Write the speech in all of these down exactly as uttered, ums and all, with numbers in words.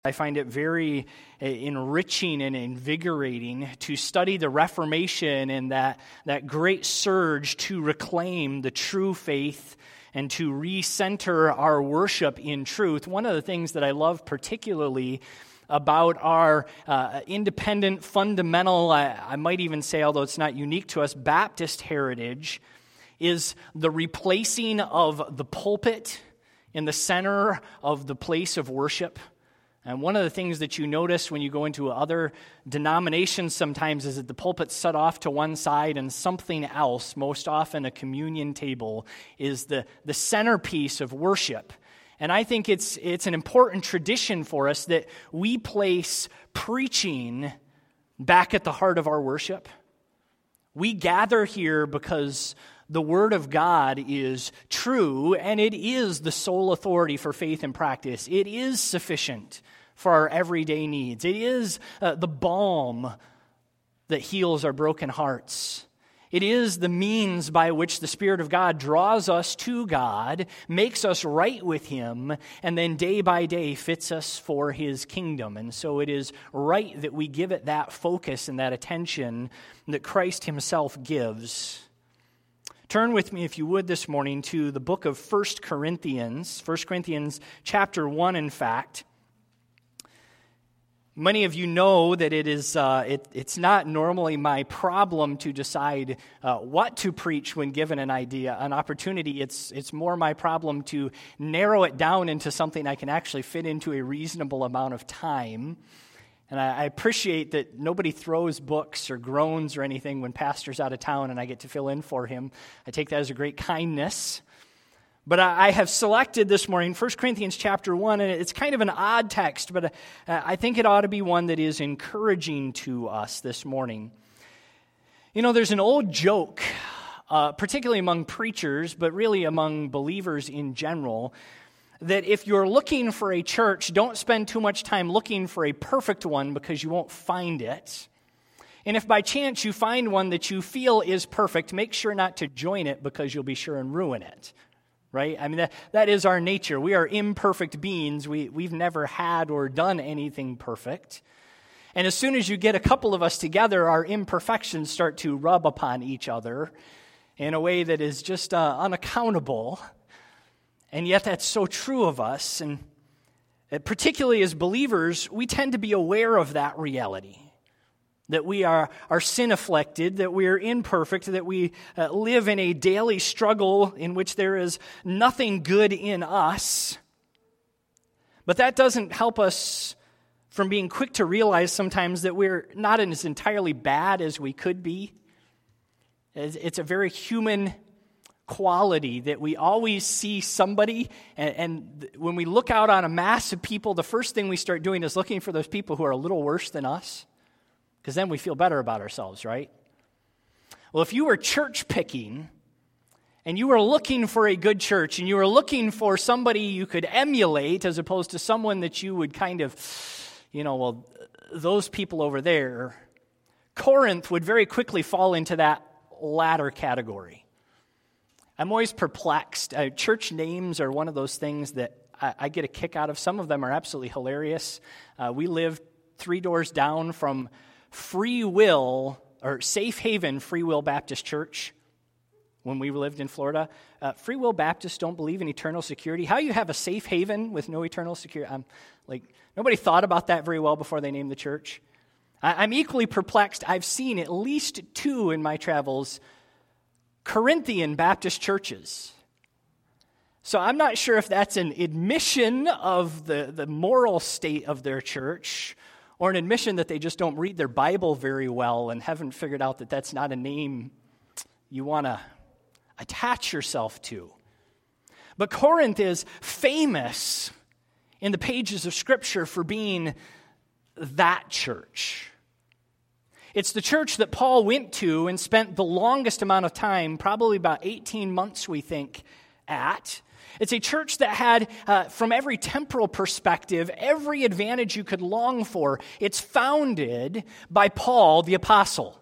I find it very enriching and invigorating to study the Reformation and that, that great surge to reclaim the true faith and to recenter our worship in truth. One of the things that I love particularly about our uh, independent, fundamental, I, I might even say, although it's not unique to us, Baptist heritage is the replacing of the pulpit in the center of the place of worship. And one of the things that you notice when you go into other denominations sometimes is that the pulpit's set off to one side and something else, most often a communion table, is the, the centerpiece of worship. And I think it's it's an important tradition for us that we place preaching back at the heart of our worship. We gather here because the Word of God is true, and it is the sole authority for faith and practice. It is sufficient for our everyday needs. It is uh, the balm that heals our broken hearts. It is the means by which the Spirit of God draws us to God, makes us right with Him, and then day by day fits us for His kingdom. And so it is right that we give it that focus and that attention that Christ Himself gives. Turn with me, if you would, this morning to the book of First Corinthians, First Corinthians chapter one, in fact. Many of you know that it is uh, it, it's not normally my problem to decide uh, what to preach when given an idea, an opportunity. It's it's more my problem to narrow it down into something I can actually fit into a reasonable amount of time. And I, I appreciate that nobody throws books or groans or anything when pastor's out of town and I get to fill in for him. I take that as a great kindness. But I have selected this morning First Corinthians chapter one, and it's kind of an odd text, but I think it ought to be one that is encouraging to us this morning. You know, there's an old joke, uh, particularly among preachers, but really among believers in general, that if you're looking for a church, don't spend too much time looking for a perfect one because you won't find it. And if by chance you find one that you feel is perfect, make sure not to join it because you'll be sure and ruin it. Right? I mean, that, that is our nature. We are imperfect beings. We, we've never had or done anything perfect. And as soon as you get a couple of us together, our imperfections start to rub upon each other in a way that is just uh, unaccountable. And yet that's so true of us. And particularly as believers, we tend to be aware of that reality. That we are, are sin-afflicted, that we are imperfect, that we uh, live in a daily struggle in which there is nothing good in us. But that doesn't help us from being quick to realize sometimes that we're not as entirely bad as we could be. It's a very human quality that we always see somebody, and, and when we look out on a mass of people, the first thing we start doing is looking for those people who are a little worse than us. Because then we feel better about ourselves, right? Well, if you were church picking and you were looking for a good church and you were looking for somebody you could emulate as opposed to someone that you would kind of, you know, well, those people over there, Corinth would very quickly fall into that latter category. I'm always perplexed. Uh, church names are one of those things that I, I get a kick out of. Some of them are absolutely hilarious. Uh, we live three doors down from Free Will, or Safe Haven Free Will Baptist Church, when we lived in Florida. Uh, Free Will Baptists don't believe in eternal security. How you have a safe haven with no eternal security? I'm like, nobody thought about that very well before they named the church. I, I'm equally perplexed. I've seen at least two in my travels Corinthian Baptist churches. So I'm not sure if that's an admission of the, the moral state of their church, or an admission that they just don't read their Bible very well and haven't figured out that that's not a name you want to attach yourself to. But Corinth is famous in the pages of Scripture for being that church. It's the church that Paul went to and spent the longest amount of time, probably about eighteen months, we think, at. It's a church that had, uh, from every temporal perspective, every advantage you could long for. It's founded by Paul the Apostle.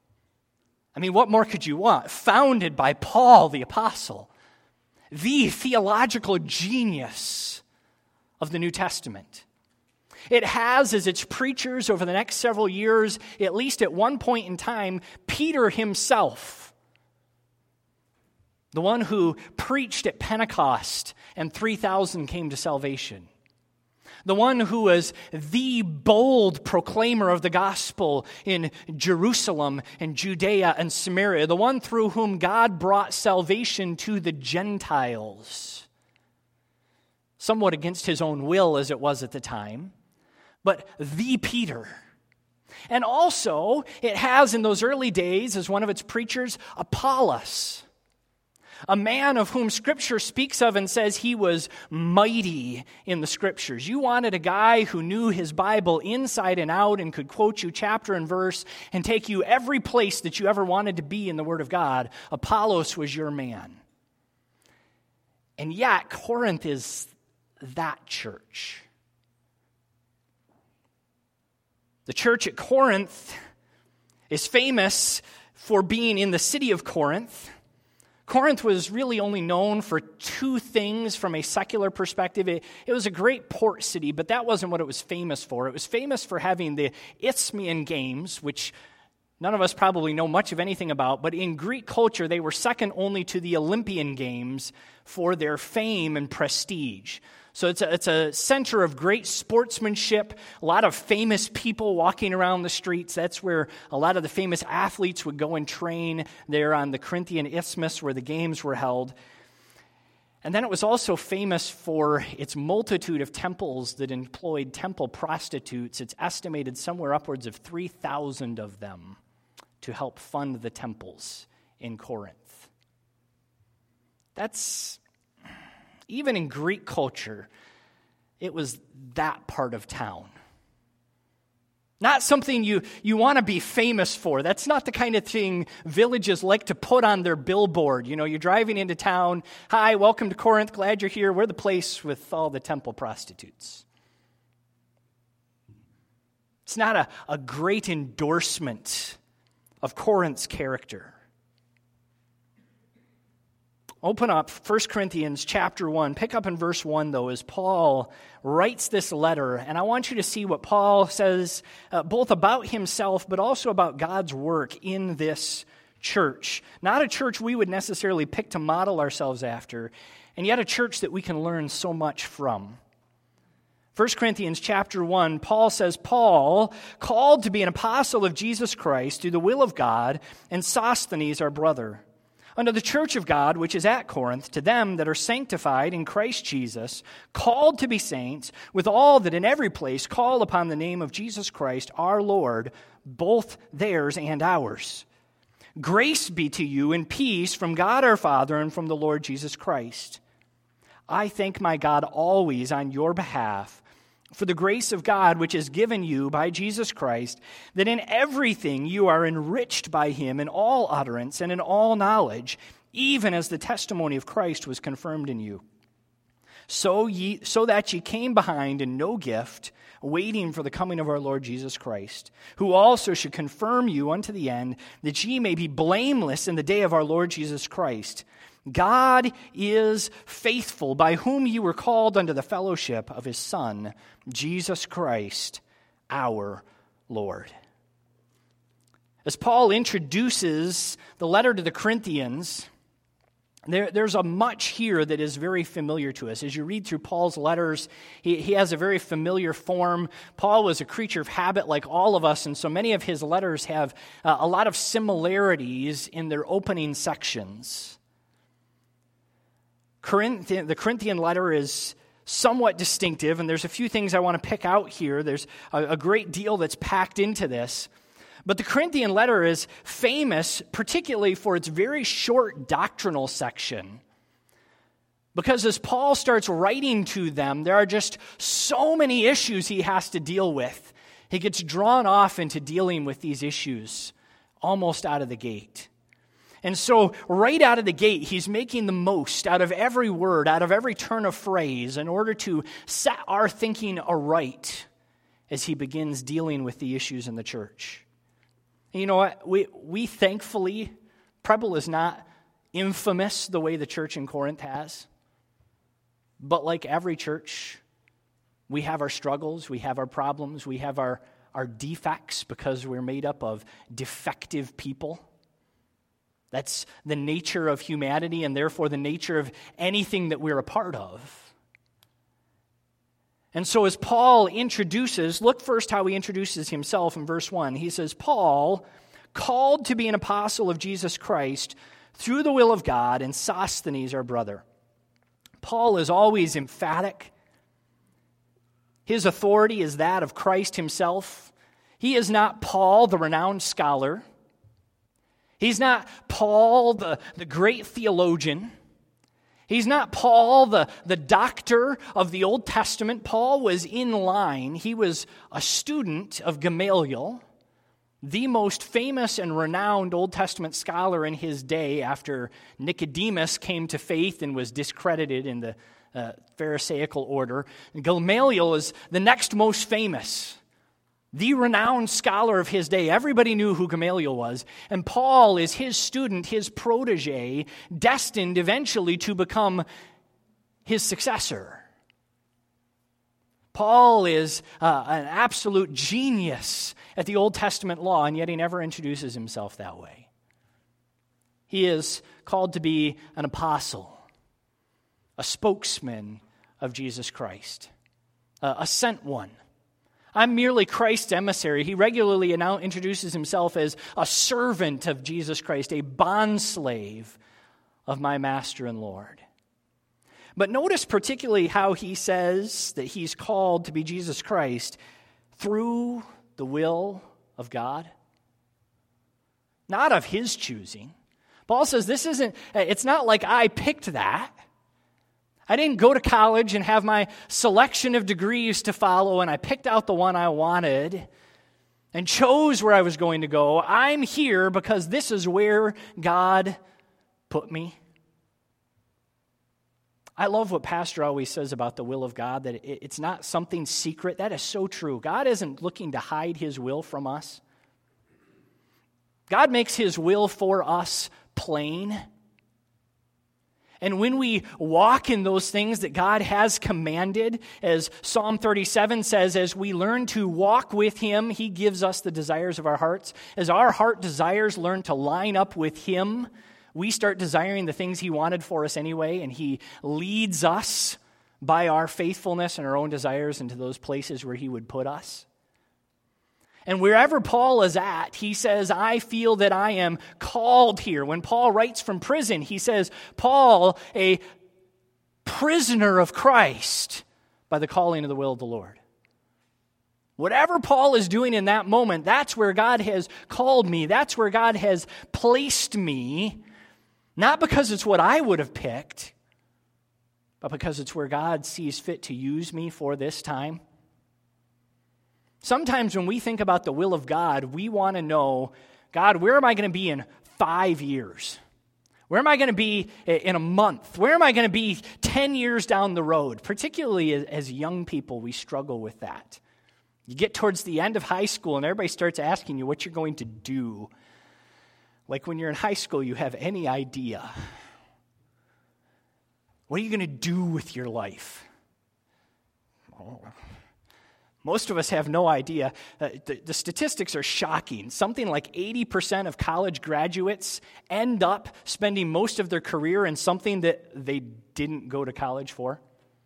I mean, what more could you want? Founded by Paul the Apostle, the theological genius of the New Testament. It has as its preachers over the next several years, at least at one point in time, Peter himself, the one who preached at Pentecost and three thousand came to salvation. The one who was the bold proclaimer of the gospel in Jerusalem and Judea and Samaria. The one through whom God brought salvation to the Gentiles. Somewhat against his own will as it was at the time. But the Peter. And also, it has in those early days, as one of its preachers, Apollos. A man of whom Scripture speaks of and says he was mighty in the Scriptures. You wanted a guy who knew his Bible inside and out and could quote you chapter and verse and take you every place that you ever wanted to be in the Word of God. Apollos was your man. And yet, Corinth is that church. The church at Corinth is famous for being in the city of Corinth. Corinth was really only known for two things from a secular perspective. It, it was a great port city, but that wasn't what it was famous for. It was famous for having the Isthmian Games, which none of us probably know much of anything about, but in Greek culture, they were second only to the Olympian Games for their fame and prestige. So it's a, it's a center of great sportsmanship, a lot of famous people walking around the streets. That's where a lot of the famous athletes would go and train there on the Corinthian Isthmus where the games were held. And then it was also famous for its multitude of temples that employed temple prostitutes. It's estimated somewhere upwards of three thousand of them to help fund the temples in Corinth. That's... Even in Greek culture, it was that part of town. Not something you, you want to be famous for. That's not the kind of thing villages like to put on their billboard. You know, you're driving into town. Hi, welcome to Corinth. Glad you're here. We're the place with all the temple prostitutes. It's not a, a great endorsement of Corinth's character. Open up First Corinthians chapter one. Pick up in verse one, though, as Paul writes this letter. And I want you to see what Paul says uh, both about himself, but also about God's work in this church. Not a church we would necessarily pick to model ourselves after, and yet a church that we can learn so much from. First Corinthians chapter one, Paul says, Paul, called to be an apostle of Jesus Christ through the will of God, and Sosthenes, our brother, unto the church of God, which is at Corinth, to them that are sanctified in Christ Jesus, called to be saints, with all that in every place call upon the name of Jesus Christ, our Lord, both theirs and ours. Grace be to you and peace from God our Father and from the Lord Jesus Christ. I thank my God always on your behalf, for the grace of God which is given you by Jesus Christ, that in everything you are enriched by him in all utterance and in all knowledge, even as the testimony of Christ was confirmed in you. So ye, so that ye came behind in no gift, waiting for the coming of our Lord Jesus Christ, who also should confirm you unto the end, that ye may be blameless in the day of our Lord Jesus Christ. God is faithful, by whom you were called unto the fellowship of his Son, Jesus Christ, our Lord. As Paul introduces the letter to the Corinthians, there, there's a much here that is very familiar to us. As you read through Paul's letters, he, he has a very familiar form. Paul was a creature of habit like all of us, and so many of his letters have uh, a lot of similarities in their opening sections. Corinthian, the Corinthian letter is somewhat distinctive, and there's a few things I want to pick out here. There's a, a great deal that's packed into this. But the Corinthian letter is famous particularly for its very short doctrinal section. Because as Paul starts writing to them, there are just so many issues he has to deal with. He gets drawn off into dealing with these issues almost out of the gate. And so right out of the gate, he's making the most out of every word, out of every turn of phrase, in order to set our thinking aright as he begins dealing with the issues in the church. And you know what? We, we thankfully, Preble is not infamous the way the church in Corinth has. But like every church, We have our struggles, we have our problems, we have our, our defects because we're made up of defective people. That's the nature of humanity and therefore the nature of anything that we're a part of. And so as Paul introduces, look first how he introduces himself in verse one. He says, Paul, called to be an apostle of Jesus Christ through the will of God, and Sosthenes, our brother. Paul is always emphatic. His authority is that of Christ himself. He is not Paul, the renowned scholar. He's not Paul, the, the great theologian. He's not Paul, the, the doctor of the Old Testament. Paul was in line. He was a student of Gamaliel, the most famous and renowned Old Testament scholar in his day after Nicodemus came to faith and was discredited in the uh, Pharisaical order. Gamaliel is the next most famous, the renowned scholar of his day. Everybody knew who Gamaliel was. And Paul is his student, his protege, destined eventually to become his successor. Paul is uh, an absolute genius at the Old Testament law, and yet he never introduces himself that way. He is called to be an apostle, a spokesman of Jesus Christ, uh, a sent one. I'm merely Christ's emissary. He regularly now introduces himself as a servant of Jesus Christ, a bondslave of my master and Lord. But notice particularly how he says that he's called to be Jesus Christ through the will of God, not of his choosing. Paul says this isn't, it's not like I picked that. I didn't go to college and have my selection of degrees to follow, and I picked out the one I wanted and chose where I was going to go. I'm here because this is where God put me. I love what Pastor always says about the will of God, that it's not something secret. That is so true. God isn't looking to hide his will from us. God makes his will for us plain. And when we walk in those things that God has commanded, as Psalm thirty-seven says, as we learn to walk with him, he gives us the desires of our hearts. As our heart desires learn to line up with him, we start desiring the things he wanted for us anyway, and he leads us by our faithfulness and our own desires into those places where he would put us. And wherever Paul is at, he says, I feel that I am called here. When Paul writes from prison, he says, Paul, a prisoner of Christ by the calling of the will of the Lord. Whatever Paul is doing in that moment, that's where God has called me. That's where God has placed me. Not because it's what I would have picked, but because it's where God sees fit to use me for this time. Sometimes when we think about the will of God, we want to know, God, where am I going to be in five years? Where am I going to be in a month? Where am I going to be ten years down the road? Particularly as young people, we struggle with that. You get towards the end of high school and everybody starts asking you what you're going to do. Like when you're in high school, you have any idea. What are you going to do with your life? Oh. Most of us have no idea. Uh, the, the statistics are shocking. Something like eighty percent of college graduates end up spending most of their career in something that they didn't go to college for.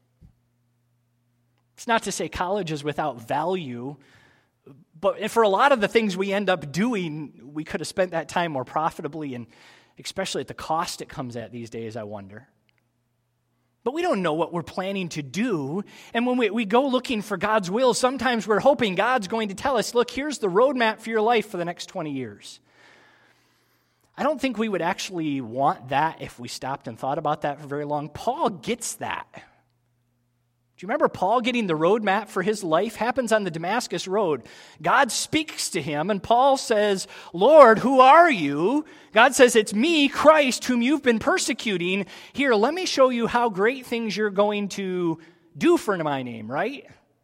It's not to say college is without value, but for a lot of the things we end up doing, we could have spent that time more profitably, and especially at the cost it comes at these days, I wonder. But we don't know what we're planning to do. And when we, we go looking for God's will, sometimes we're hoping God's going to tell us, look, here's the roadmap for your life for the next twenty years. I don't think we would actually want that if we stopped and thought about that for very long. Paul gets that. Do you remember Paul getting the roadmap for his life? Happens on the Damascus Road. God speaks to him, and Paul says, Lord, who are you? God says, it's me, Christ, whom you've been persecuting. Here, let me show you how great things you're going to do for my name, right?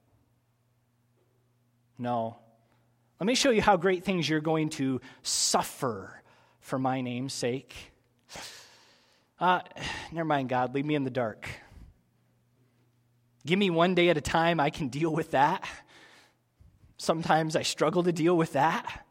No. Let me show you how great things you're going to suffer for my name's sake. Uh, never mind, God, leave me in the dark. Give me one day at a time, I can deal with that. Sometimes I struggle to deal with that.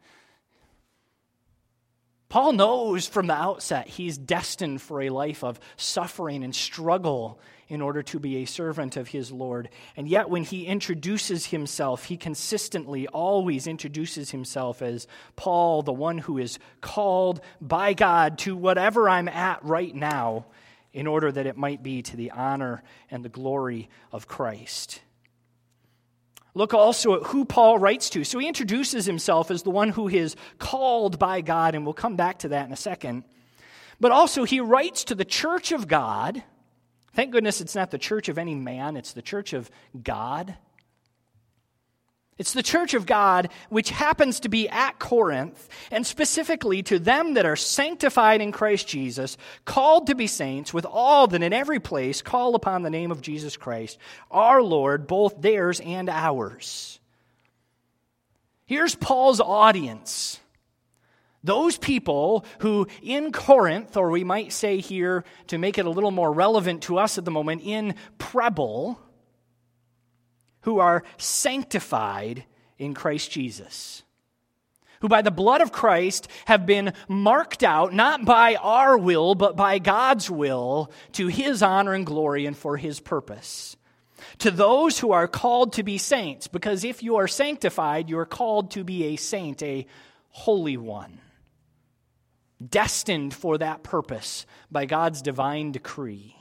Paul knows from the outset he's destined for a life of suffering and struggle in order to be a servant of his Lord. And yet when he introduces himself, he consistently always introduces himself as Paul, the one who is called by God to whatever I'm at right now, in order that it might be to the honor and the glory of Christ. Look also at who Paul writes to. So he introduces himself as the one who is called by God, and we'll come back to that in a second. But also he writes to the church of God. Thank goodness it's not the church of any man, it's the church of God. It's the church of God, which happens to be at Corinth, and specifically to them that are sanctified in Christ Jesus, called to be saints, with all that in every place call upon the name of Jesus Christ, our Lord, both theirs and ours. Here's Paul's audience. Those people who in Corinth, or we might say here, to make it a little more relevant to us at the moment, in Preble, who are sanctified in Christ Jesus, who by the blood of Christ have been marked out, not by our will, but by God's will, to his honor and glory and for his purpose. To those who are called to be saints, because if you are sanctified, you are called to be a saint, a holy one, destined for that purpose by God's divine decree.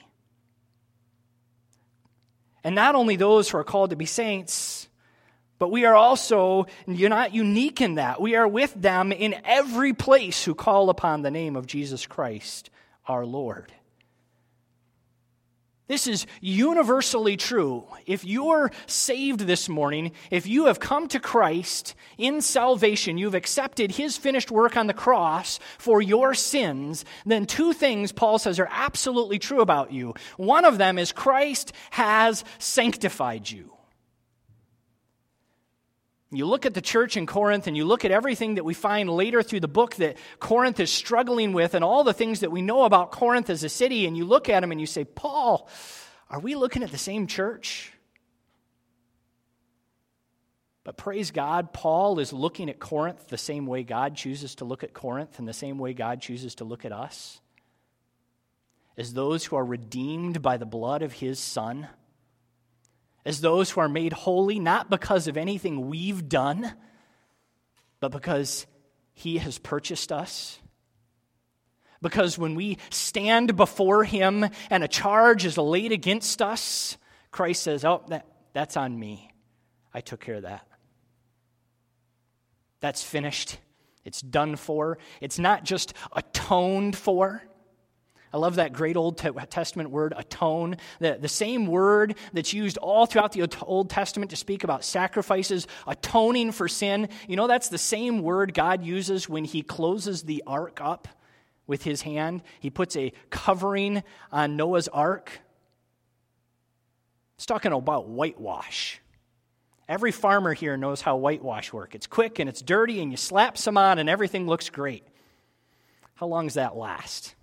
And not only those who are called to be saints, but we are also, you're not unique in that. We are with them in every place who call upon the name of Jesus Christ, our Lord. This is universally true. If you're saved this morning, if you have come to Christ in salvation, you've accepted his finished work on the cross for your sins, then two things Paul says are absolutely true about you. One of them is Christ has sanctified you. You look at the church in Corinth and you look at everything that we find later through the book that Corinth is struggling with and all the things that we know about Corinth as a city, and you look at them and you say, Paul, are we looking at the same church? But praise God, Paul is looking at Corinth the same way God chooses to look at Corinth and the same way God chooses to look at us, as those who are redeemed by the blood of his Son, as those who are made holy, not because of anything we've done, but because he has purchased us. Because when we stand before him and a charge is laid against us, Christ says, oh, that, that's on me. I took care of that. That's finished. It's done for. It's not just atoned for. I love that great Old Testament word, atone. The, the same word that's used all throughout the Old Testament to speak about sacrifices, atoning for sin. You know, that's the same word God uses when he closes the ark up with his hand. He puts a covering on Noah's ark. It's talking about whitewash. Every farmer here knows how whitewash works. It's quick and it's dirty and you slap some on and everything looks great. How long does that last?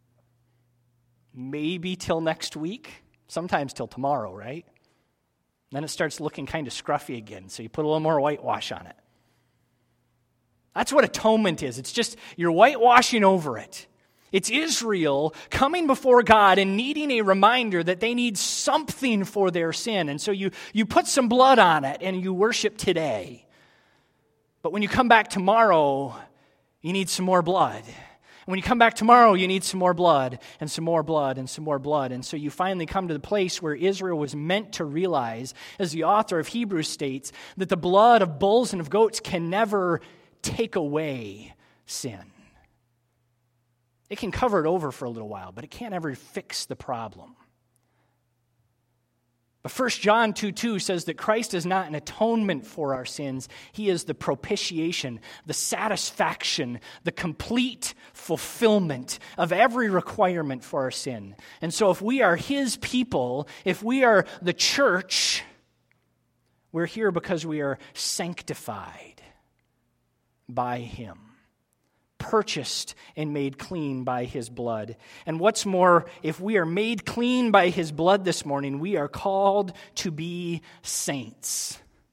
Maybe till next week, sometimes till tomorrow, right? Then it starts looking kind of scruffy again, so you put a little more whitewash on it. That's what atonement is. It's just you're whitewashing over it. It's Israel coming before God and needing a reminder that they need something for their sin. And so you, you put some blood on it and you worship today. But when you come back tomorrow, you need some more blood. When you come back tomorrow, you need some more blood and some more blood and some more blood. And so you finally come to the place where Israel was meant to realize, as the author of Hebrews states, that the blood of bulls and of goats can never take away sin. It can cover it over for a little while, but it can't ever fix the problem. But First John two two says that Christ is not an atonement for our sins. He is the propitiation, the satisfaction, the complete fulfillment of every requirement for our sin. And so if we are his people, if we are the church, we're here because we are sanctified by him, purchased and made clean by his blood. And what's more, if we are made clean by his blood this morning, we are called to be saints.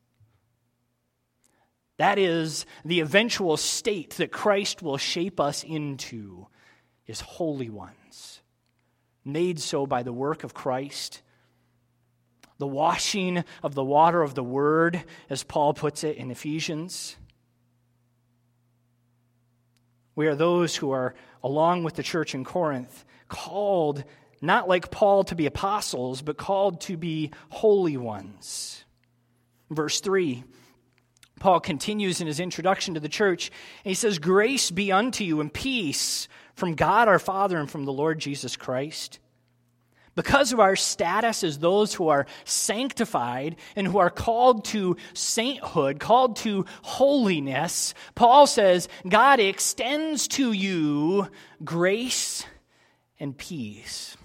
That is the eventual state that Christ will shape us into, is holy ones, made so by the work of Christ. The washing of the water of the word, as Paul puts it in Ephesians. We are those who are, along with the church in Corinth, called, not like Paul to be apostles, but called to be holy ones. Verse three, Paul continues in his introduction to the church, and he says, "Grace be unto you and peace from God our Father and from the Lord Jesus Christ." Because of our status as those who are sanctified and who are called to sainthood, called to holiness, Paul says, God extends to you grace and peace.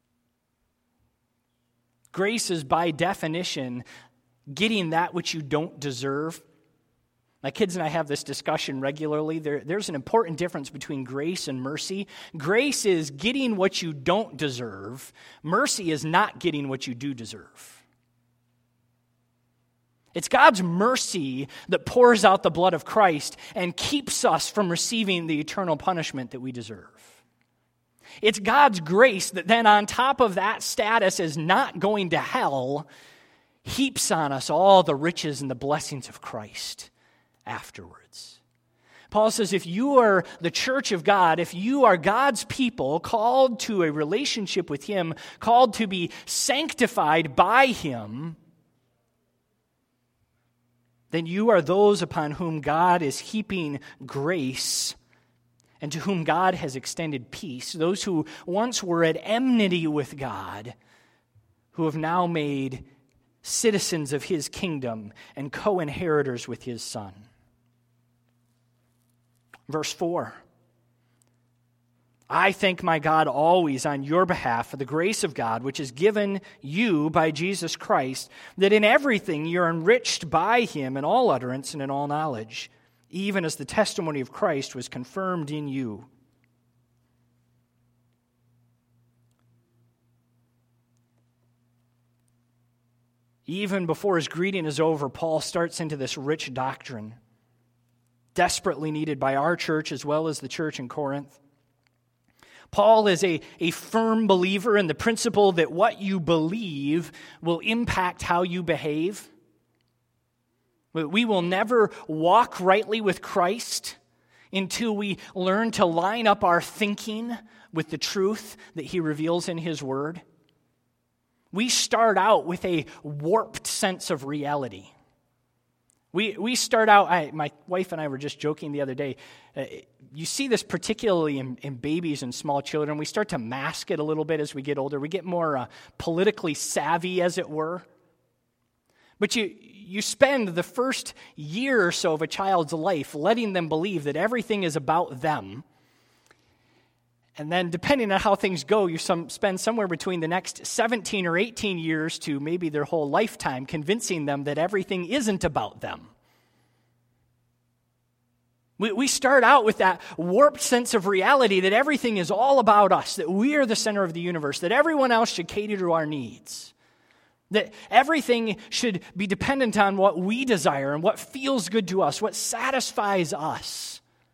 Grace is by definition getting that which you don't deserve. My kids and I have this discussion regularly. There, there's an important difference between grace and mercy. Grace is getting what you don't deserve. Mercy is not getting what you do deserve. It's God's mercy that pours out the blood of Christ and keeps us from receiving the eternal punishment that we deserve. It's God's grace that then on top of that status as not going to hell, heaps on us all the riches and the blessings of Christ afterwards. Paul says, if you are the church of God, if you are God's people, called to a relationship with him, called to be sanctified by him, then you are those upon whom God is heaping grace and to whom God has extended peace. Those who once were at enmity with God, who have now made citizens of his kingdom and co-inheritors with his Son. Verse four, I thank my God always on your behalf for the grace of God which is given you by Jesus Christ, that in everything you're enriched by him in all utterance and in all knowledge, even as the testimony of Christ was confirmed in you. Even before his greeting is over, Paul starts into this rich doctrine, desperately needed by our church as well as the church in Corinth. Paul is a, a firm believer in the principle that what you believe will impact how you behave. We will never walk rightly with Christ until we learn to line up our thinking with the truth that he reveals in his word. We start out with a warped sense of reality. We we start out, I, my wife and I were just joking the other day, uh, you see this particularly in, in babies and small children. We start to mask it a little bit as we get older. We get more uh, politically savvy, as it were. But you you spend the first year or so of a child's life letting them believe that everything is about them. And then depending on how things go, you some, spend somewhere between the next seventeen or eighteen years to maybe their whole lifetime convincing them that everything isn't about them. We, we start out with that warped sense of reality that everything is all about us, that we are the center of the universe, that everyone else should cater to our needs, that everything should be dependent on what we desire and what feels good to us, what satisfies us.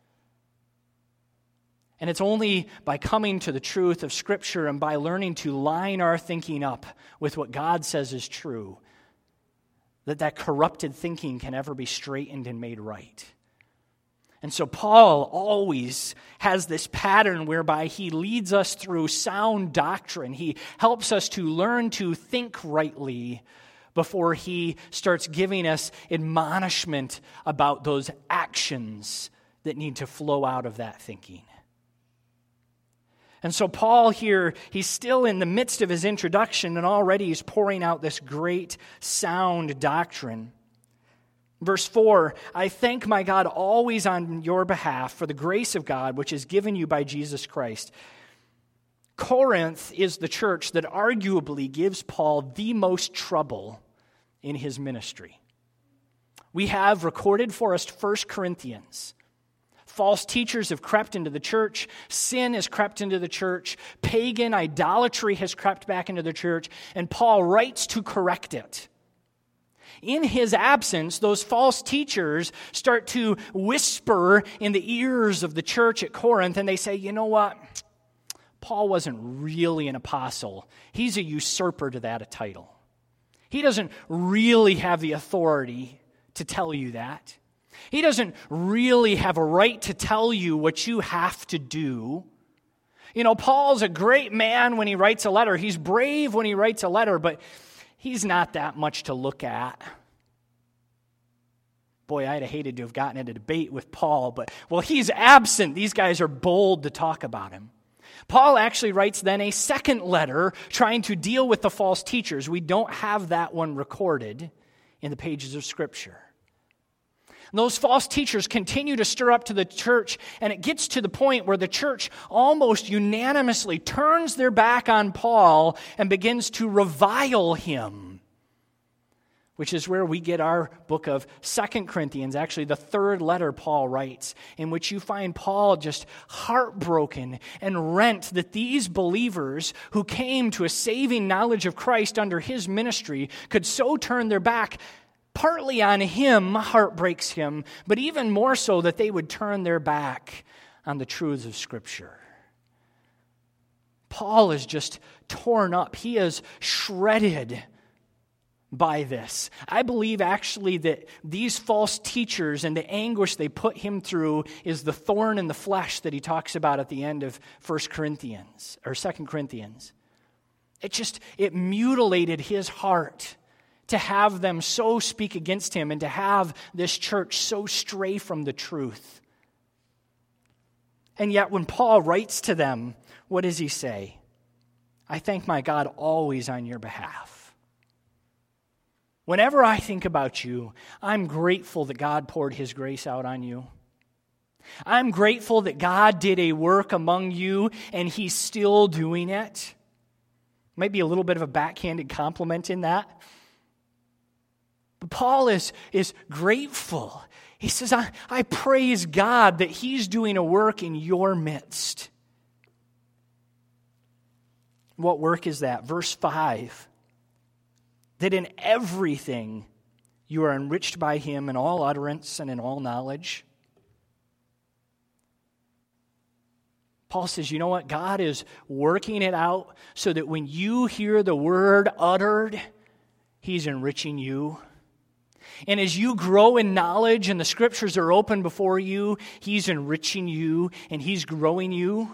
And it's only by coming to the truth of Scripture and by learning to line our thinking up with what God says is true that that corrupted thinking can ever be straightened and made right. And so Paul always has this pattern whereby he leads us through sound doctrine. He helps us to learn to think rightly before he starts giving us admonishment about those actions that need to flow out of that thinking. And so Paul here, he's still in the midst of his introduction, and already he's pouring out this great sound doctrine. Verse four, I thank my God always on your behalf for the grace of God which is given you by Jesus Christ. Corinth is the church that arguably gives Paul the most trouble in his ministry. We have recorded for us First Corinthians. False teachers have crept into the church. Sin has crept into the church. Pagan idolatry has crept back into the church. And Paul writes to correct it. In his absence, those false teachers start to whisper in the ears of the church at Corinth, and they say, you know what? Paul wasn't really an apostle. He's a usurper to that title. He doesn't really have the authority to tell you that. He doesn't really have a right to tell you what you have to do. You know, Paul's a great man when he writes a letter. He's brave when he writes a letter, but he's not that much to look at. Boy, I'd have hated to have gotten into a debate with Paul, but, well, he's absent. These guys are bold to talk about him. Paul actually writes then a second letter trying to deal with the false teachers. We don't have that one recorded in the pages of Scripture. And those false teachers continue to stir up to the church, and it gets to the point where the church almost unanimously turns their back on Paul and begins to revile him, which is where we get our book of Second Corinthians, actually the third letter Paul writes, in which you find Paul just heartbroken and rent that these believers who came to a saving knowledge of Christ under his ministry could so turn their back. Partly on him, heartbreaks him, but even more so that they would turn their back on the truths of Scripture. Paul is just torn up. He is shredded by this. I believe actually that these false teachers and the anguish they put him through is the thorn in the flesh that he talks about at the end of First Corinthians or Second Corinthians. It just, it mutilated his heart to have them so speak against him and to have this church so stray from the truth. And yet when Paul writes to them, what does he say? I thank my God always on your behalf. Whenever I think about you, I'm grateful that God poured his grace out on you. I'm grateful that God did a work among you and he's still doing it. Might be a little bit of a backhanded compliment in that. But Paul is, is grateful. He says, I, I praise God that he's doing a work in your midst. What work is that? Verse five. That in everything you are enriched by him in all utterance and in all knowledge. Paul says, you know what? God is working it out so that when you hear the word uttered, he's enriching you. And as you grow in knowledge and the Scriptures are open before you, he's enriching you and he's growing you.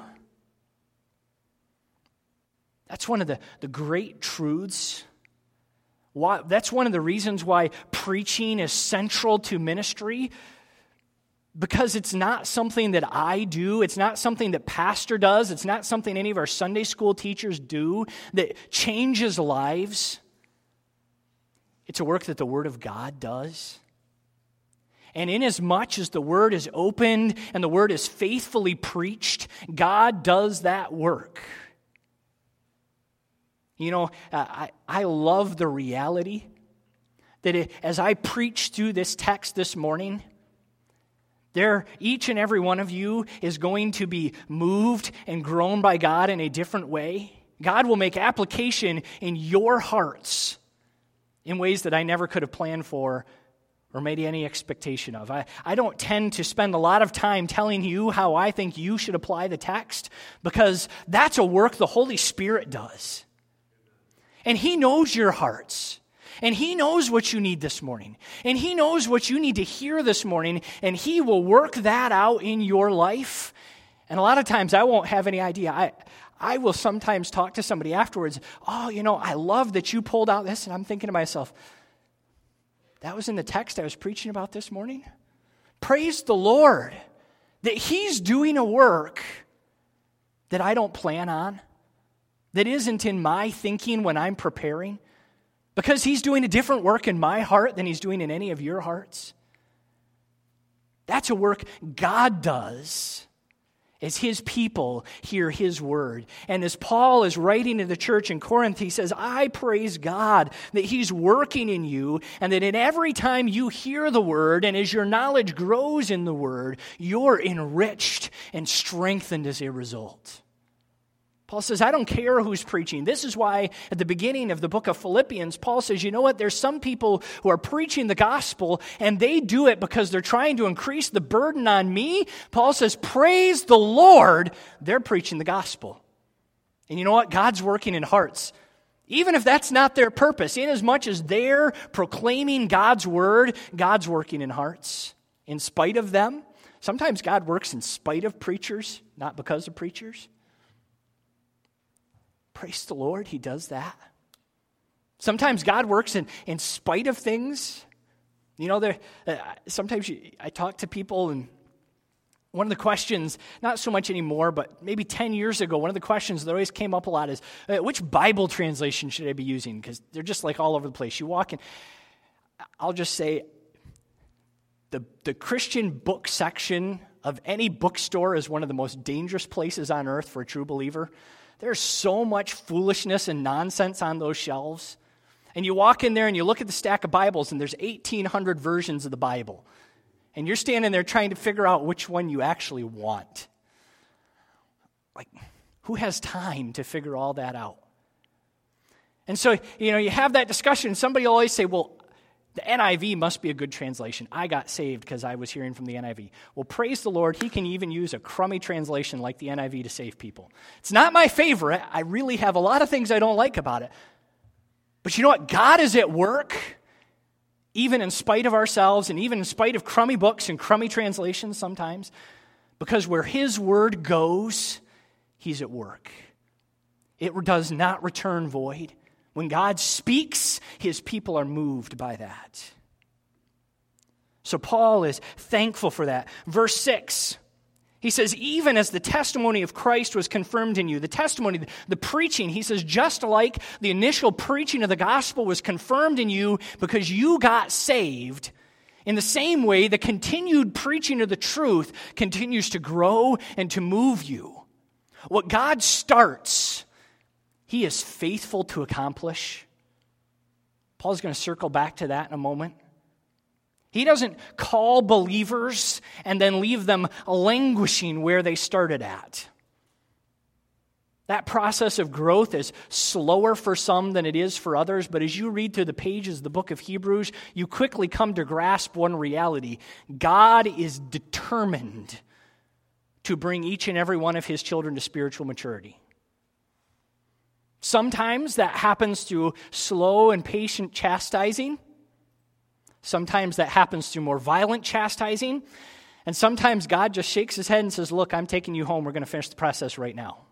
That's one of the, the great truths. Why, that's one of the reasons why preaching is central to ministry. Because it's not something that I do. It's not something that pastor does. It's not something any of our Sunday school teachers do that changes lives. It's a work that the Word of God does. And inasmuch as the Word is opened and the Word is faithfully preached, God does that work. You know, I, I love the reality that it, as I preach through this text this morning, there, each and every one of you is going to be moved and grown by God in a different way. God will make application in your hearts in ways that I never could have planned for or made any expectation of. I, I don't tend to spend a lot of time telling you how I think you should apply the text because that's a work the Holy Spirit does. And he knows your hearts. And he knows what you need this morning. And he knows what you need to hear this morning. And he will work that out in your life. And a lot of times I won't have any idea. I I will sometimes talk to somebody afterwards. Oh, you know, I love that you pulled out this. And I'm thinking to myself, that was in the text I was preaching about this morning. Praise the Lord that he's doing a work that I don't plan on, that isn't in my thinking when I'm preparing, because he's doing a different work in my heart than he's doing in any of your hearts. That's a work God does, as his people hear his word. And as Paul is writing to the church in Corinth, he says, I praise God that he's working in you, and that in every time you hear the word, and as your knowledge grows in the word, you're enriched and strengthened as a result. Paul says, I don't care who's preaching. This is why at the beginning of the book of Philippians, Paul says, you know what? There's some people who are preaching the gospel, and they do it because they're trying to increase the burden on me. Paul says, praise the Lord. They're preaching the gospel. And you know what? God's working in hearts. Even if that's not their purpose, inasmuch as they're proclaiming God's word, God's working in hearts. In spite of them. Sometimes God works in spite of preachers, not because of preachers. Praise the Lord, he does that. Sometimes God works in, in spite of things. You know, there. Uh, sometimes you, I talk to people, and one of the questions, not so much anymore, but maybe ten years ago, one of the questions that always came up a lot is, uh, which Bible translation should I be using? Because they're just like all over the place. You walk in, I'll just say, the, the Christian book section of any bookstore is one of the most dangerous places on earth for a true believer. There's so much foolishness and nonsense on those shelves. And you walk in there and you look at the stack of Bibles, and there's eighteen hundred versions of the Bible. And you're standing there trying to figure out which one you actually want. Like, who has time to figure all that out? And so, you know, you have that discussion. Somebody will always say, well, the N I V must be a good translation. I got saved because I was hearing from the N I V. Well, praise the Lord, he can even use a crummy translation like the N I V to save people. It's not my favorite. I really have a lot of things I don't like about it. But you know what? God is at work, even in spite of ourselves, and even in spite of crummy books and crummy translations sometimes, because where his word goes, he's at work. It does not return void. When God speaks, his people are moved by that. So Paul is thankful for that. Verse six, he says, even as the testimony of Christ was confirmed in you, the testimony, the preaching, he says, just like the initial preaching of the gospel was confirmed in you because you got saved, in the same way, the continued preaching of the truth continues to grow and to move you. What God starts, he is faithful to accomplish. Paul's going to circle back to that in a moment. He doesn't call believers and then leave them languishing where they started at. That process of growth is slower for some than it is for others, but as you read through the pages of the book of Hebrews, you quickly come to grasp one reality. God is determined to bring each and every one of his children to spiritual maturity. Sometimes that happens through slow and patient chastising. Sometimes that happens through more violent chastising. And sometimes God just shakes his head and says, look, I'm taking you home. We're going to finish the process right now.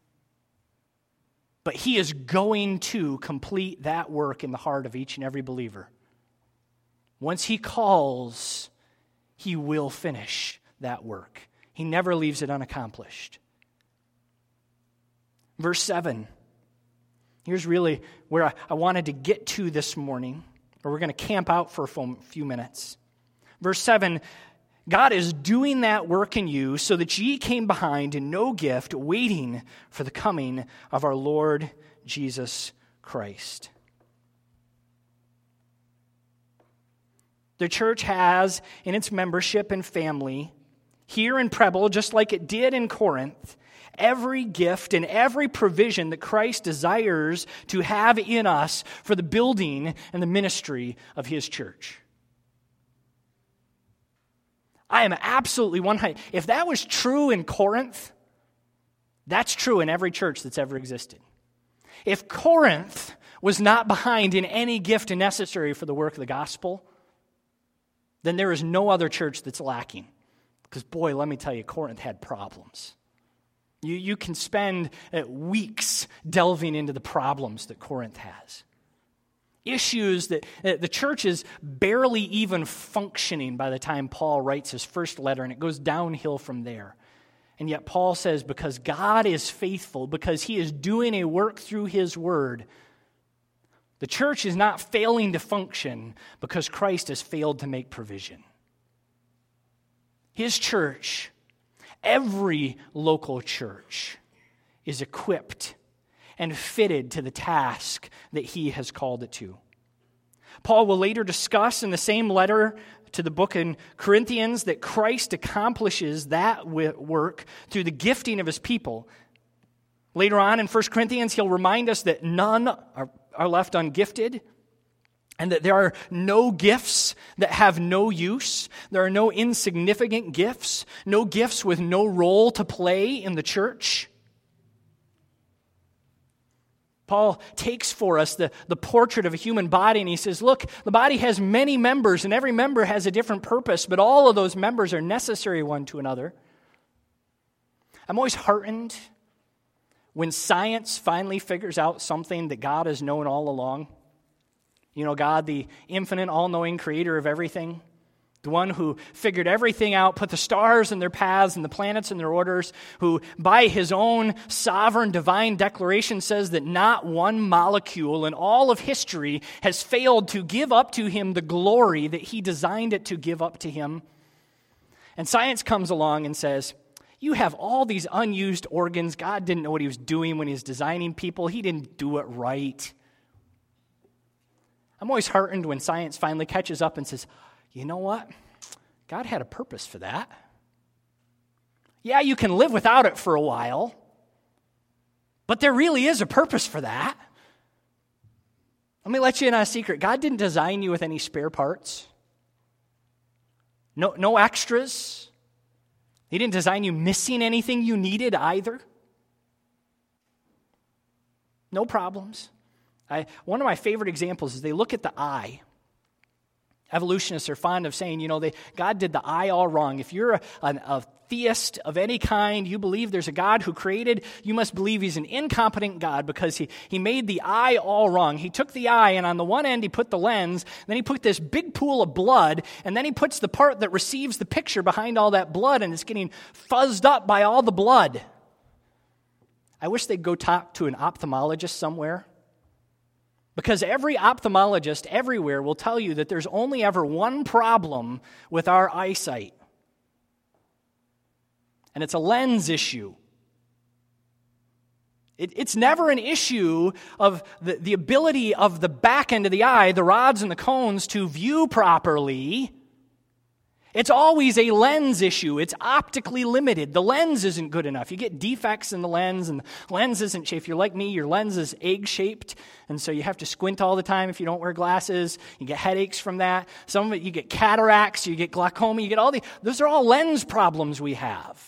But he is going to complete that work in the heart of each and every believer. Once he calls, he will finish that work. He never leaves it unaccomplished. Verse seven. Here's really where I, I wanted to get to this morning, or we're going to camp out for a few minutes. Verse seven, God is doing that work in you so that ye came behind in no gift, waiting for the coming of our Lord Jesus Christ. The church has in its membership and family, here in Preble, just like it did in Corinth, every gift and every provision that Christ desires to have in us for the building and the ministry of his church. I am absolutely one hundred. If that was true in Corinth, that's true in every church that's ever existed. If Corinth was not behind in any gift necessary for the work of the gospel, then there is no other church that's lacking. Because boy, let me tell you, Corinth had problems. You, you can spend uh, weeks delving into the problems that Corinth has. Issues that uh, the church is barely even functioning by the time Paul writes his first letter, and it goes downhill from there. And yet Paul says, because God is faithful, because he is doing a work through his word, the church is not failing to function because Christ has failed to make provision. His church, Every local church is equipped and fitted to the task that he has called it to. Paul will later discuss in the same letter to the book in Corinthians that Christ accomplishes that work through the gifting of his people. Later on in First Corinthians, he'll remind us that none are, are left ungifted, and that there are no gifts that have no use. There are no insignificant gifts, no gifts with no role to play in the church. Paul takes for us the, the portrait of a human body, and he says, look, the body has many members, and every member has a different purpose, but all of those members are necessary one to another. I'm always heartened when science finally figures out something that God has known all along. You know, God, the infinite, all-knowing creator of everything, the one who figured everything out, put the stars in their paths and the planets in their orders, who by his own sovereign divine declaration says that not one molecule in all of history has failed to give up to him the glory that he designed it to give up to him. And science comes along and says, you have all these unused organs. God didn't know what he was doing when he was designing people. He didn't do it right. I'm always heartened when science finally catches up and says, you know what? God had a purpose for that. Yeah, you can live without it for a while, but there really is a purpose for that. Let me let you in on a secret. God didn't design you with any spare parts. No, no extras. He didn't design you missing anything you needed either. No problems. I, one of my favorite examples is they look at the eye. Evolutionists are fond of saying, you know, they, God did the eye all wrong. If you're a, a, a theist of any kind, you believe there's a God who created, you must believe he's an incompetent God because he, he made the eye all wrong. He took the eye, and on the one end he put the lens, then he put this big pool of blood, and then he puts the part that receives the picture behind all that blood, and it's getting fuzzed up by all the blood. I wish they'd go talk to an ophthalmologist somewhere. Because every ophthalmologist everywhere will tell you that there's only ever one problem with our eyesight. And it's a lens issue. It, it's never an issue of the, the ability of the back end of the eye, the rods and the cones, to view properly. It's always a lens issue. It's optically limited. The lens isn't good enough. You get defects in the lens, and the lens isn't shaped. If you're like me, your lens is egg-shaped, and so you have to squint all the time if you don't wear glasses. You get headaches from that. Some of it, you get cataracts, you get glaucoma, you get all the, those are all lens problems we have.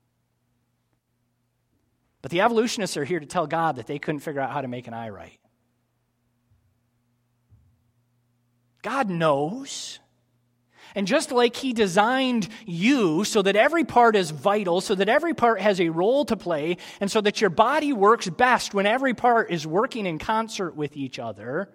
But the evolutionists are here to tell God that they couldn't figure out how to make an eye right. God knows. And just like he designed you so that every part is vital, so that every part has a role to play, and so that your body works best when every part is working in concert with each other,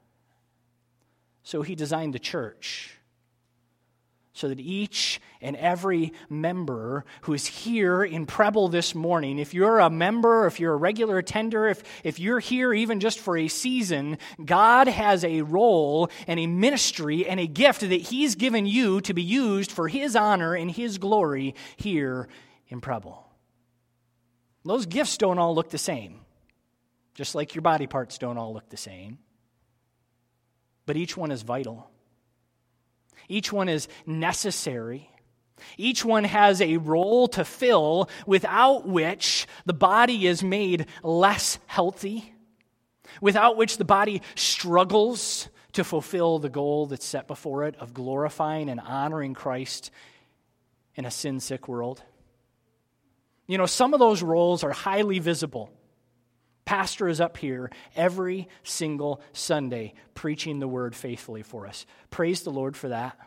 so he designed the church so that each and every member who is here in Preble this morning, if you're a member, if you're a regular attender, if, if you're here even just for a season, God has a role and a ministry and a gift that he's given you to be used for his honor and his glory here in Preble. Those gifts don't all look the same, just like your body parts don't all look the same, but each one is vital. Each one is necessary. Each one has a role to fill without which the body is made less healthy, without which the body struggles to fulfill the goal that's set before it of glorifying and honoring Christ in a sin-sick world. You know, some of those roles are highly visible. Pastor is up here every single Sunday preaching the word faithfully for us. Praise the Lord for that.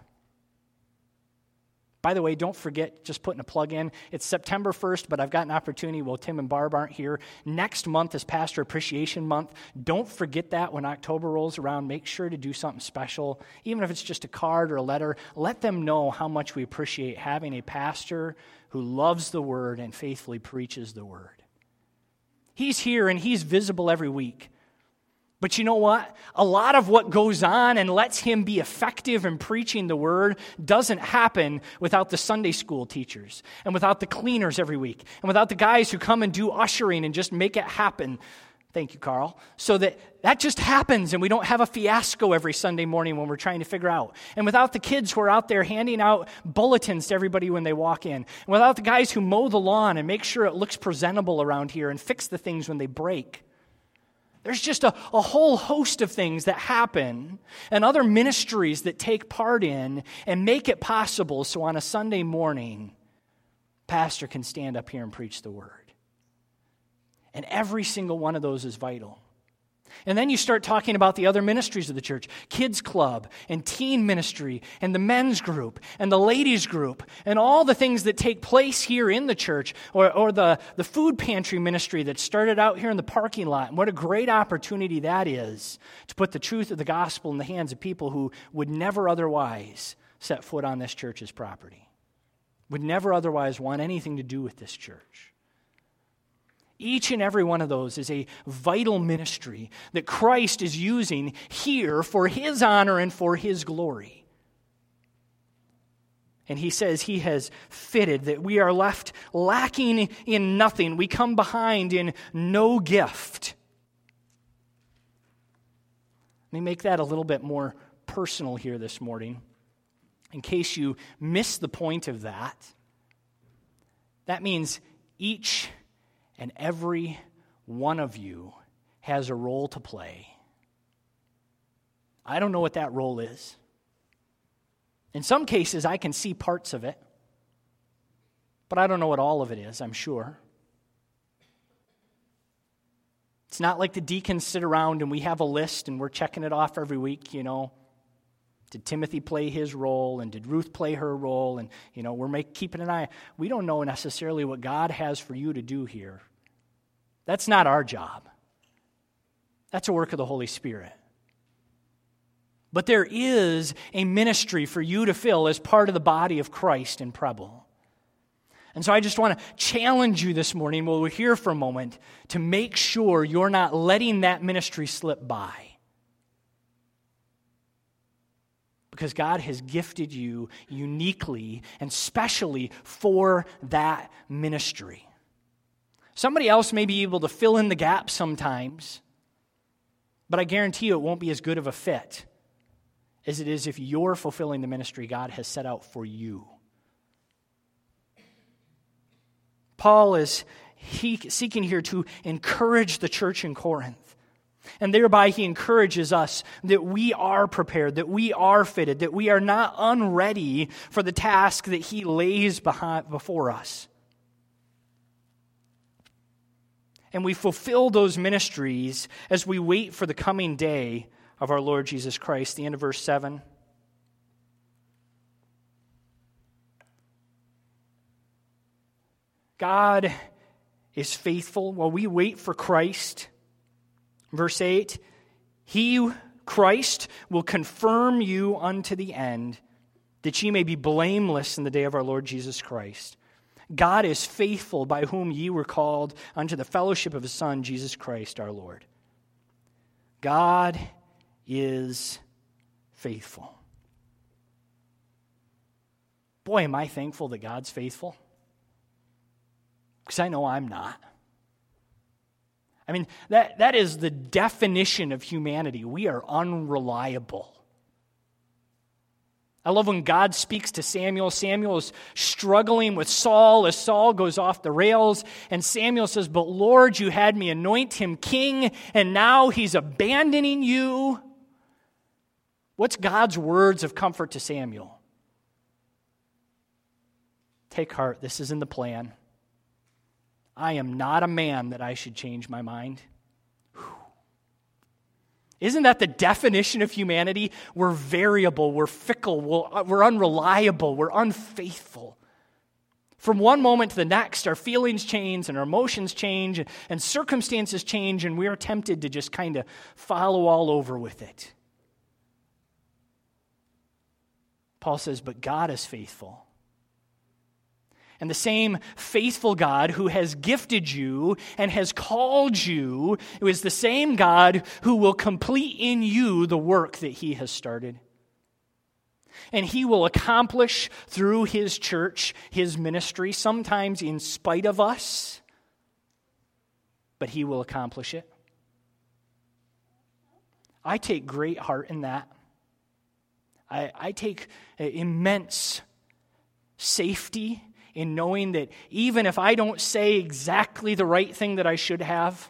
By the way, don't forget, just putting a plug in, it's September first, but I've got an opportunity, well, Tim and Barb aren't here. Next month is Pastor Appreciation Month. Don't forget that when October rolls around. Make sure to do something special, even if it's just a card or a letter. Let them know how much we appreciate having a pastor who loves the word and faithfully preaches the word. He's here and he's visible every week. But you know what? A lot of what goes on and lets him be effective in preaching the word doesn't happen without the Sunday school teachers and without the cleaners every week and without the guys who come and do ushering and just make it happen. Thank you, Carl. So that that just happens and we don't have a fiasco every Sunday morning when we're trying to figure out. And without the kids who are out there handing out bulletins to everybody when they walk in. And without the guys who mow the lawn and make sure it looks presentable around here and fix the things when they break. There's just a, a whole host of things that happen and other ministries that take part in and make it possible so on a Sunday morning, pastor can stand up here and preach the word. And every single one of those is vital. And then you start talking about the other ministries of the church, kids club and teen ministry and the men's group and the ladies group and all the things that take place here in the church or, or the, the food pantry ministry that started out here in the parking lot. And what a great opportunity that is to put the truth of the gospel in the hands of people who would never otherwise set foot on this church's property, would never otherwise want anything to do with this church. Each and every one of those is a vital ministry that Christ is using here for his honor and for his glory. And he says he has fitted that we are left lacking in nothing. We come behind in no gift. Let me make that a little bit more personal here this morning. In case you missed the point of that, that means each and every one of you has a role to play. I don't know what that role is. In some cases, I can see parts of it, but I don't know what all of it is, I'm sure. It's not like the deacons sit around and we have a list and we're checking it off every week, you know. Did Timothy play his role, and did Ruth play her role? And, you know, we're make, keeping an eye. We don't know necessarily what God has for you to do here. That's not our job. That's a work of the Holy Spirit. But there is a ministry for you to fill as part of the body of Christ in Preble. And so I just want to challenge you this morning, while we're here for a moment, to make sure you're not letting that ministry slip by. Because God has gifted you uniquely and specially for that ministry. Somebody else may be able to fill in the gaps sometimes, but I guarantee you it won't be as good of a fit as it is if you're fulfilling the ministry God has set out for you. Paul is he, seeking here to encourage the church in Corinth. And thereby he encourages us that we are prepared, that we are fitted, that we are not unready for the task that he lays behind, before us. And we fulfill those ministries as we wait for the coming day of our Lord Jesus Christ. The end of verse seven. God is faithful while we wait for Christ. Verse eight, he, Christ, will confirm you unto the end, that ye may be blameless in the day of our Lord Jesus Christ. God is faithful, by whom ye were called unto the fellowship of his Son, Jesus Christ our Lord. God is faithful. Boy, am I thankful that God's faithful. Because I know I'm not. I mean, that, that is the definition of humanity. We are unreliable. I love when God speaks to Samuel. Samuel is struggling with Saul as Saul goes off the rails. And Samuel says, but Lord, you had me anoint him king, and now he's abandoning you. What's God's words of comfort to Samuel? Take heart, this is in the plan. I am not a man that I should change my mind. Whew. Isn't that the definition of humanity? We're variable, we're fickle, we're unreliable, we're unfaithful. From one moment to the next, our feelings change and our emotions change and circumstances change, and we are tempted to just kind of follow all over with it. Paul says, but God is faithful. And the same faithful God who has gifted you and has called you is the same God who will complete in you the work that He has started. And He will accomplish through His church, His ministry, sometimes in spite of us, but He will accomplish it. I take great heart in that. I, I take immense safety in knowing that even if I don't say exactly the right thing that I should have,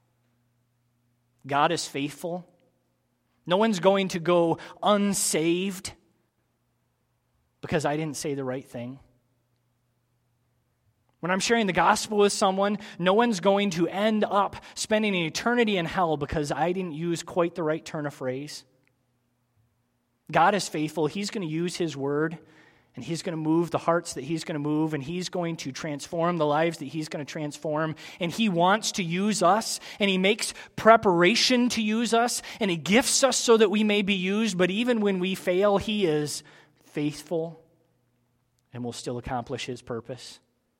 God is faithful. No one's going to go unsaved because I didn't say the right thing. When I'm sharing the gospel with someone, no one's going to end up spending an eternity in hell because I didn't use quite the right turn of phrase. God is faithful. He's going to use His word, and He's going to move the hearts that He's going to move, and He's going to transform the lives that He's going to transform. And He wants to use us, and He makes preparation to use us, and He gifts us so that we may be used. But even when we fail, He is faithful and will still accomplish His purpose.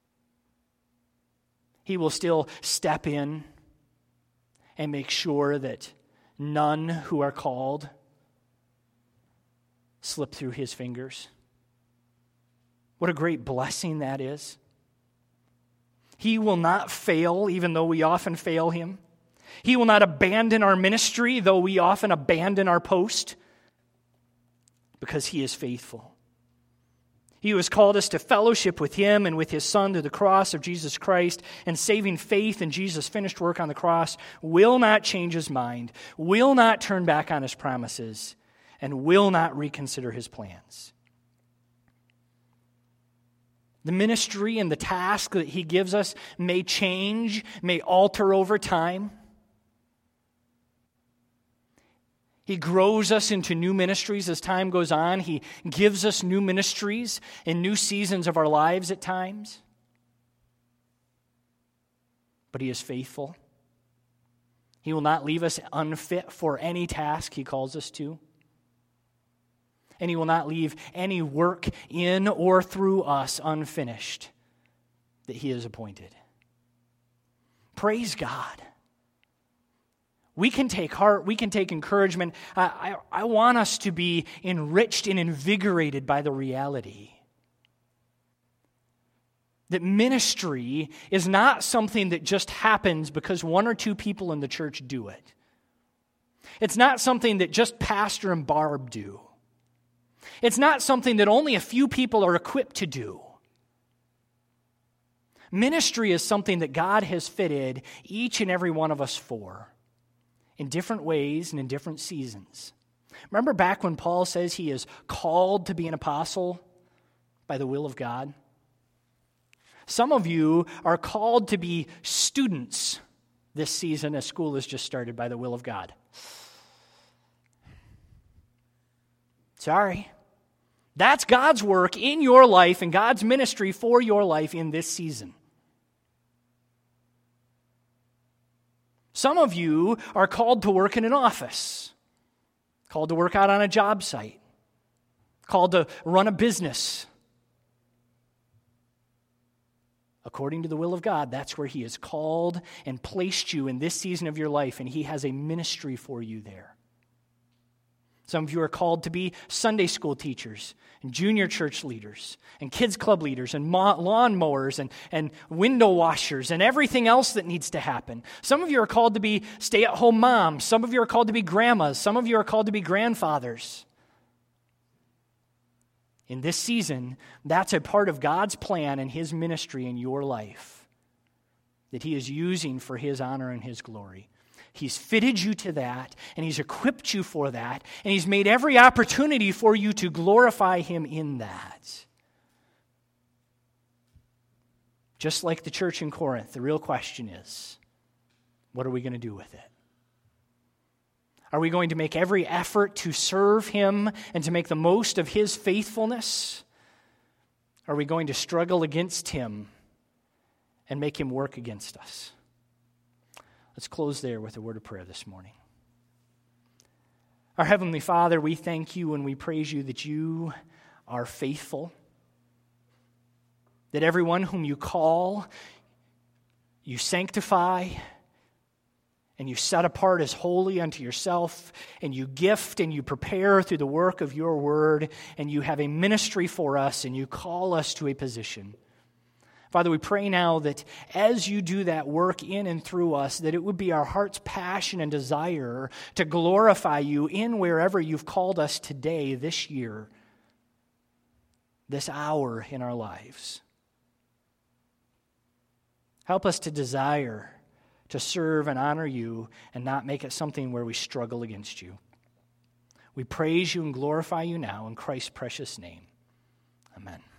He will still step in and make sure that none who are called slip through His fingers. What a great blessing that is. He will not fail, even though we often fail Him. He will not abandon our ministry, though we often abandon our post, because He is faithful. He who has called us to fellowship with Him and with His Son through the cross of Jesus Christ and saving faith in Jesus' finished work on the cross will not change His mind, will not turn back on His promises, and will not reconsider His plans. The ministry and the task that He gives us may change, may alter over time. He grows us into new ministries as time goes on. He gives us new ministries in new seasons of our lives at times. But He is faithful. He will not leave us unfit for any task He calls us to. And He will not leave any work in or through us unfinished that He has appointed. Praise God. We can take heart, we can take encouragement. I, I, I want us to be enriched and invigorated by the reality that ministry is not something that just happens because one or two people in the church do it. It's not something that just Pastor and Barb do. It's not something that only a few people are equipped to do. Ministry is something that God has fitted each and every one of us for in different ways and in different seasons. Remember back when Paul says he is called to be an apostle by the will of God? Some of you are called to be students this season as school has just started by the will of God. Sorry. That's God's work in your life and God's ministry for your life in this season. Some of you are called to work in an office, called to work out on a job site, called to run a business. According to the will of God, that's where He has called and placed you in this season of your life, and He has a ministry for you there. Some of you are called to be Sunday school teachers and junior church leaders and kids club leaders and lawn mowers and, and window washers and everything else that needs to happen. Some of you are called to be stay-at-home moms. Some of you are called to be grandmas. Some of you are called to be grandfathers. In this season, that's a part of God's plan and His ministry in your life that He is using for His honor and His glory. He's fitted you to that, and He's equipped you for that, and He's made every opportunity for you to glorify Him in that. Just like the church in Corinth, the real question is, what are we going to do with it? Are we going to make every effort to serve Him and to make the most of His faithfulness? Are we going to struggle against Him and make Him work against us? Let's close there with a word of prayer this morning. Our Heavenly Father, we thank You and we praise You that You are faithful. that everyone whom you call, you sanctify, and you set apart as holy unto yourself, and you gift and you prepare through the work of your word, and you have a ministry for us, and you call us to a position. Father, we pray now that as you do that work in and through us, that it would be our heart's passion and desire to glorify you in wherever you've called us today, this year, this hour in our lives. Help us to desire to serve and honor you and not make it something where we struggle against you. We praise you and glorify you now in Christ's precious name. Amen.